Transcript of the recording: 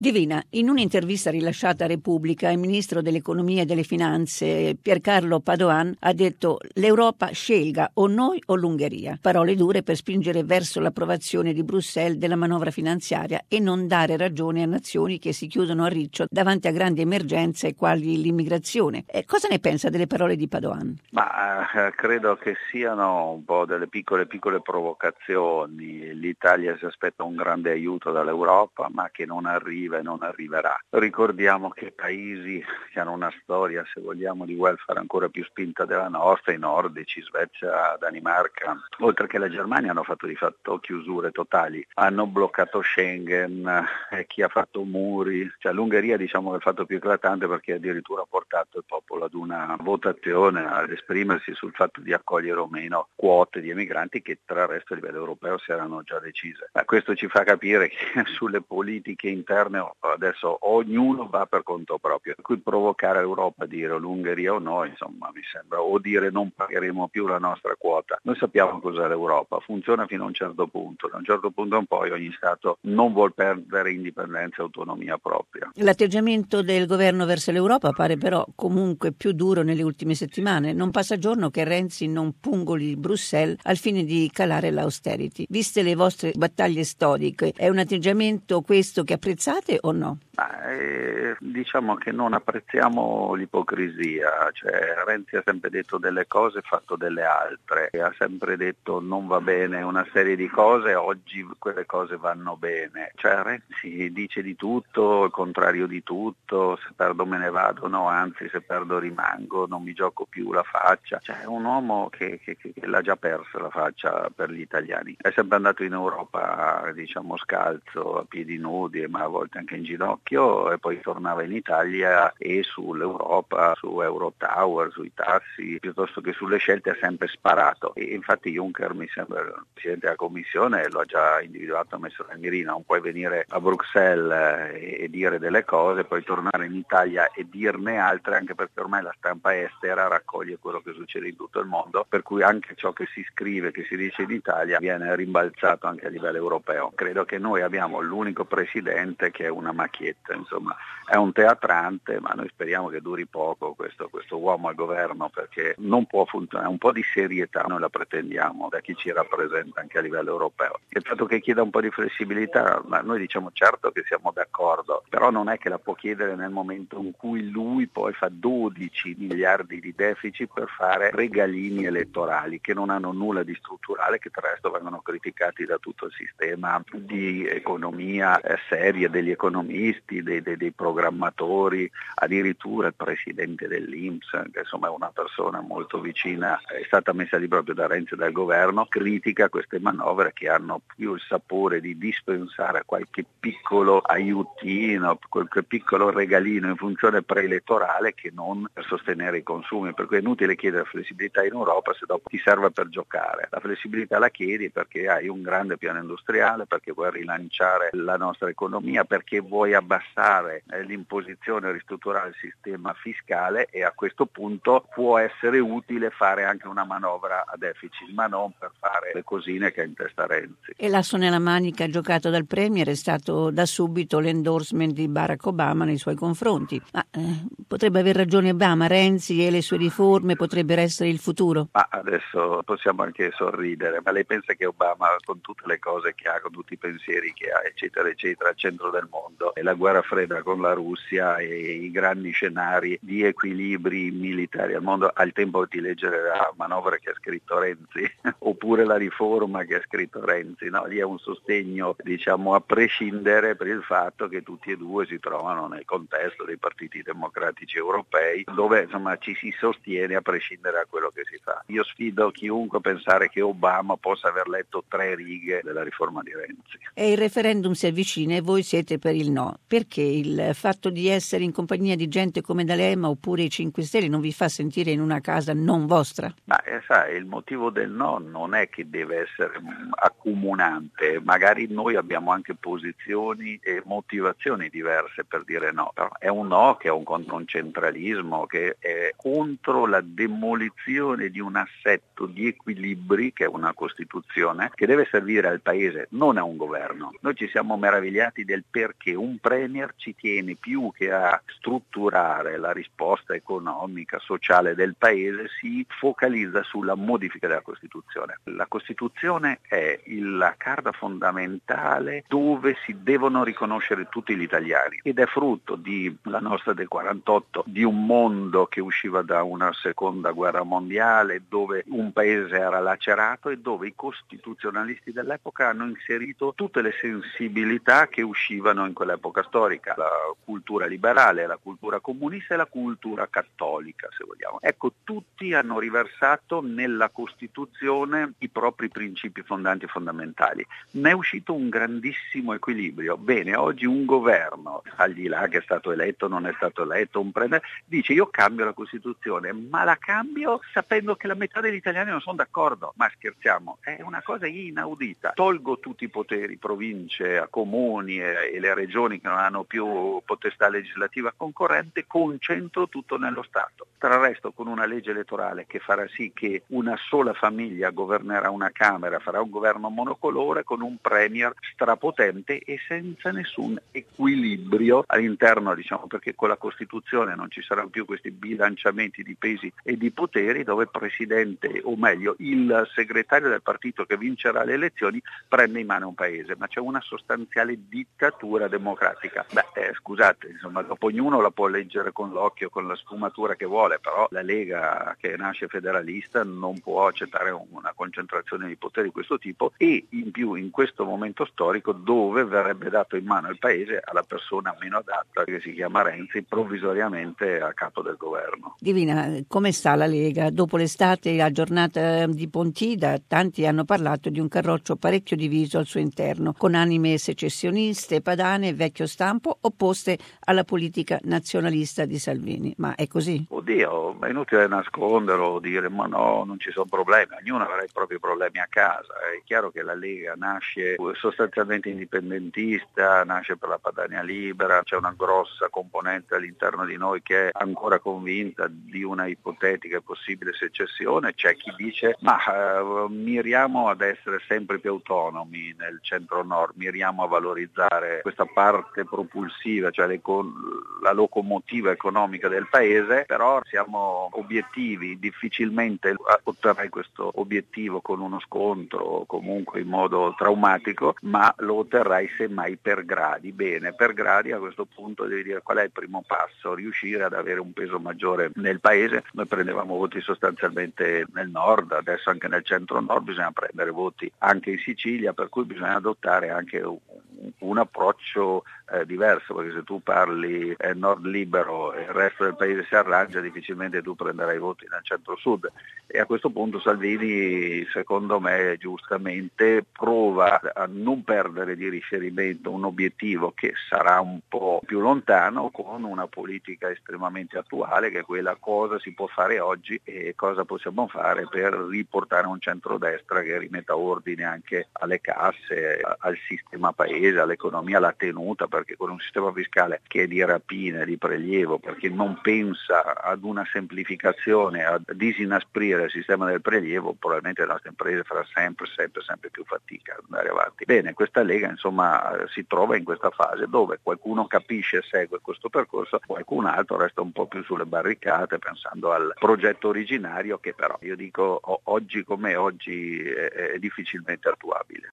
Divina, in un'intervista rilasciata a Repubblica, il ministro dell'Economia e delle Finanze, Piercarlo Padoan, ha detto: l'Europa scelga o noi o l'Ungheria. Parole dure per spingere verso l'approvazione di Bruxelles della manovra finanziaria e non dare ragione a nazioni che si chiudono a riccio davanti a grandi emergenze quali l'immigrazione. Cosa ne pensa delle parole di Padoan? Credo che siano un po' delle piccole provocazioni. L'Italia si aspetta un grande aiuto dall'Europa, ma che non arriva e non arriverà. Ricordiamo che paesi che hanno una storia, se vogliamo, di welfare ancora più spinta della nostra, i nordici, Svezia, Danimarca, oltre che la Germania, hanno fatto di fatto chiusure totali, hanno bloccato Schengen, chi ha fatto muri, l'Ungheria diciamo che è il fatto più eclatante, perché addirittura ha portato il popolo ad una votazione, ad esprimersi sul fatto di accogliere o meno quote di emigranti che tra il resto a livello europeo si erano già decise. Questo ci fa capire che sulle politiche interne adesso ognuno va per conto proprio, per cui provocare l'Europa a dire l'Ungheria o no, insomma, mi sembra, o dire non pagheremo più la nostra quota. Noi sappiamo cos'è l'Europa, funziona fino a un certo punto, da un certo punto in poi ogni Stato non vuol perdere indipendenza e autonomia propria. L'atteggiamento del governo verso l'Europa pare però comunque più duro nelle ultime settimane. Non passa giorno che Renzi non pungoli Bruxelles al fine di calare l'austerity. Viste le vostre battaglie storiche, è un atteggiamento questo che apprezzate o no? Diciamo che non apprezziamo l'ipocrisia, Renzi ha sempre detto delle cose e fatto delle altre, ha sempre detto non va bene una serie di cose, oggi quelle cose vanno bene, Renzi dice di tutto, il contrario di tutto, se perdo me ne vado, no, anzi se perdo rimango, non mi gioco più la faccia, è un uomo che l'ha già persa la faccia per gli italiani, è sempre andato in Europa diciamo scalzo, a piedi nudi, ma a volte anche in ginocchio, e poi tornava in Italia e sull'Europa, su Eurotower, sui tassi, piuttosto che sulle scelte ha sempre sparato. E infatti Juncker, mi sembra, il Presidente della Commissione, lo ha già individuato, ha messo la mirina, non puoi venire a Bruxelles e dire delle cose, poi tornare in Italia e dirne altre, anche perché ormai la stampa estera raccoglie quello che succede in tutto il mondo, per cui anche ciò che si scrive, che si dice in Italia, viene rimbalzato anche a livello europeo. Credo che noi abbiamo l'unico Presidente che è una macchietta, insomma, è un teatrante, ma noi speriamo che duri poco questo uomo al governo, perché non può funzionare. Un po' di serietà noi la pretendiamo da chi ci rappresenta anche a livello europeo. Il fatto che chieda un po' di flessibilità, ma noi diciamo certo che siamo d'accordo, però non è che la può chiedere nel momento in cui lui poi fa 12 miliardi di deficit per fare regalini elettorali che non hanno nulla di strutturale, che tra l'altro vengono criticati da tutto il sistema di economia seria degli economisti, dei programmatori, addirittura il presidente dell'INPS, che insomma è una persona molto vicina, è stata messa lì proprio da Renzi e dal governo, critica queste manovre che hanno più il sapore di dispensare qualche piccolo aiutino, qualche piccolo regalino in funzione preelettorale, che non per sostenere i consumi, per cui è inutile chiedere flessibilità in Europa se dopo ti serve per giocare. La flessibilità la chiedi perché hai un grande piano industriale, perché vuoi rilanciare la nostra economia, perché vuoi abbassare l'imposizione, ristrutturare il sistema fiscale, e a questo punto può essere utile fare anche una manovra a deficit, ma non per fare le cosine che ha in testa Renzi. E l'asso nella manica giocato dal Premier è stato da subito l'endorsement di Barack Obama nei suoi confronti. Ma potrebbe aver ragione Obama, Renzi e le sue riforme potrebbero essere il futuro? Ma adesso possiamo anche sorridere, ma lei pensa che Obama, con tutte le cose che ha, con tutti i pensieri che ha, eccetera eccetera, al centro del mondo, e la guerra fredda con la Russia e i grandi scenari di equilibri militari al mondo, ha il tempo di leggere la manovra che ha scritto Renzi oppure la riforma che ha scritto Renzi? No, lì è un sostegno diciamo a prescindere, per il fatto che tutti e due si trovano nel contesto dei partiti democratici europei, dove insomma ci si sostiene a prescindere da quello che si fa. Io sfido chiunque a pensare che Obama possa aver letto 3 righe della riforma di Renzi. E il referendum si avvicina e voi siete per il no. Perché il fatto di essere in compagnia di gente come D'Alema oppure i 5 Stelle non vi fa sentire in una casa non vostra? Ma sai, il motivo del no non è che deve essere accomunante, magari noi abbiamo anche posizioni e motivazioni diverse per dire no, però è un no che è contro un centralismo, che è contro la demolizione di un assetto di equilibri che è una Costituzione, che deve servire al Paese, non a un governo. Noi ci siamo meravigliati del perché perché un premier ci tiene più che a strutturare la risposta economica, sociale del paese, si focalizza sulla modifica della Costituzione. La Costituzione è la carta fondamentale dove si devono riconoscere tutti gli italiani ed è frutto la nostra del 48, di un mondo che usciva da una seconda guerra mondiale, dove un paese era lacerato e dove i costituzionalisti dell'epoca hanno inserito tutte le sensibilità che uscivano in quell'epoca storica, la cultura liberale, la cultura comunista e la cultura cattolica, se vogliamo. Ecco, tutti hanno riversato nella Costituzione i propri principi fondanti e fondamentali. Ne è uscito un grandissimo equilibrio. Bene, oggi un governo, al di là che è stato eletto, non è stato eletto, un premier, dice io cambio la Costituzione, ma la cambio sapendo che la metà degli italiani non sono d'accordo. Ma scherziamo, è una cosa inaudita. Tolgo tutti i poteri, province, a comuni e le regioni che non hanno più potestà legislativa concorrente, concentro tutto nello Stato. Tra il resto, con una legge elettorale che farà sì che una sola famiglia governerà una Camera, farà un governo monocolore con un premier strapotente e senza nessun equilibrio all'interno, perché con la Costituzione non ci saranno più questi bilanciamenti di pesi e di poteri dove il presidente, o meglio il segretario del partito che vincerà le elezioni prende in mano un paese, ma c'è una sostanziale dittatura democratica. Scusate, dopo ognuno la può leggere con l'occhio, con la sfumatura che vuole, però la Lega, che nasce federalista, non può accettare una concentrazione di poteri di questo tipo e in più in questo momento storico dove verrebbe dato in mano il paese alla persona meno adatta, che si chiama Renzi, provvisoriamente a capo del governo. Divina, come sta la Lega? Dopo l'estate, la giornata di Pontida, tanti hanno parlato di un carroccio parecchio diviso al suo interno, con anime secessioniste, padane e vecchio stampo opposte alla politica nazionalista di Salvini. Ma è così? Oddio, è inutile nasconderlo, dire ma no, non ci sono problemi, ognuno avrà i propri problemi a casa. È chiaro che la Lega nasce sostanzialmente indipendentista, nasce per la Padania libera, c'è una grossa componente all'interno di noi che è ancora convinta di una ipotetica e possibile secessione, c'è chi dice ma miriamo ad essere sempre più autonomi nel centro-nord, miriamo a valorizzare questa parte propulsiva, cioè la locomotiva economica del paese, però siamo obiettivi, difficilmente otterrai questo obiettivo con uno scontro o comunque in modo traumatico, ma lo otterrai semmai per gradi. Bene, per gradi a questo punto devi dire qual è il primo passo, riuscire ad avere un peso maggiore nel paese. Noi prendevamo voti sostanzialmente nel nord, adesso anche nel centro-nord bisogna prendere voti anche in Sicilia, per cui bisogna adottare anche un approccio diverso, perché se tu parli nord libero e il resto del paese si arrangia, difficilmente tu prenderai voti nel centro-sud e a questo punto Salvini, secondo me giustamente, prova a non perdere di riferimento un obiettivo che sarà un po' più lontano con una politica estremamente attuale, che è quella cosa si può fare oggi e cosa possiamo fare per riportare un centrodestra che rimetta ordine anche alle casse, al sistema paese, all'economia, alla tenuta, perché con un sistema fiscale che è di rapina, di prelievo, perché non pensa ad una semplificazione, a disinasprire il sistema del prelievo, probabilmente le nostre imprese farà sempre più fatica ad andare avanti. Bene, questa Lega si trova in questa fase dove qualcuno capisce e segue questo percorso, qualcun altro resta un po' più sulle barricate pensando al progetto originario che però io dico oggi come oggi è difficilmente attuabile.